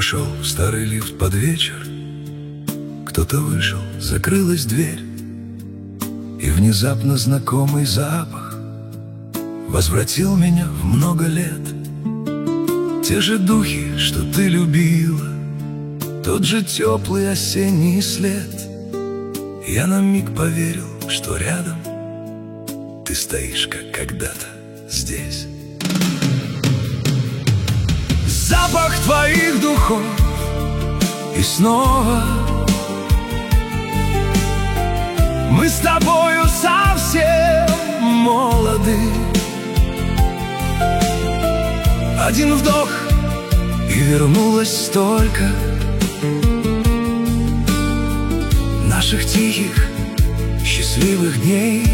вошел в старый лифт под вечер. Кто-то вышел, закрылась дверь, и внезапно знакомый запах возвратил меня в много лет. Те же духи, что ты любила, тот же теплый осенний след. Я на миг поверил, что рядом ты стоишь, как когда-то здесь. Запах твоих духов, и снова мы с тобою совсем молоды. Один вдох, и вернулось столько наших тихих, счастливых дней.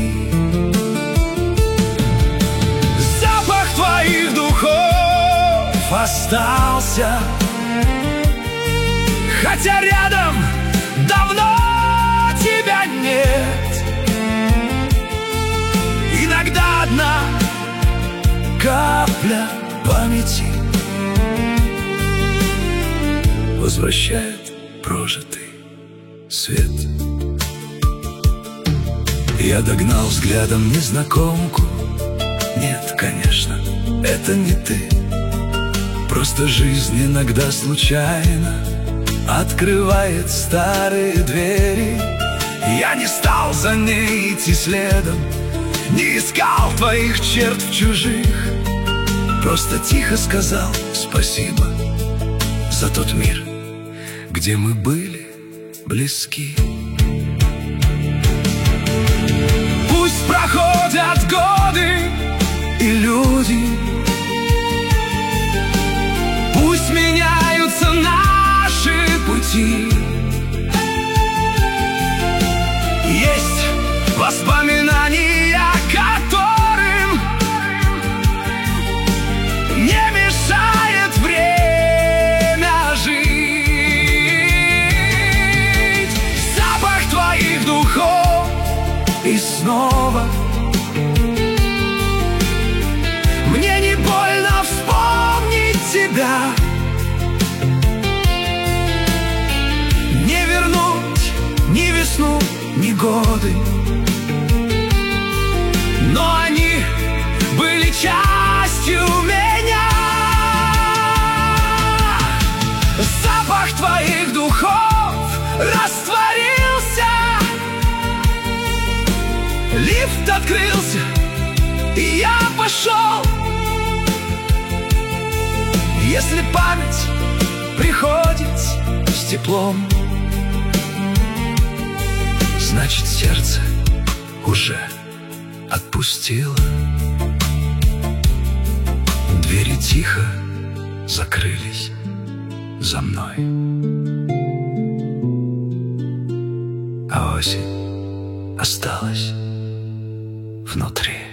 Запах твоих духов остался, хотя рядом давно тебя нет. Иногда одна капля памяти возвращает прожитый свет. Я догнал взглядом незнакомку. Нет, конечно, это не ты. Просто жизнь иногда случайно открывает старые двери. Я не стал за ней идти следом, не искал твоих черт в чужих. Просто тихо сказал спасибо за тот мир, где мы были близки. Пусть проходят годы и люди, пусть меняются наши пути. Есть воспоминания, которым не мешает время жить. Запах твоих духов, и снова мне не больно вспомнить тебя. Не вернуть ни весну, ни годы, но они были частью меня. Запах твоих духов растворился, лифт открылся, и я пошел. Если память приходит с теплом, значит, сердце уже отпустило. Двери тихо закрылись за мной, а осень осталась внутри.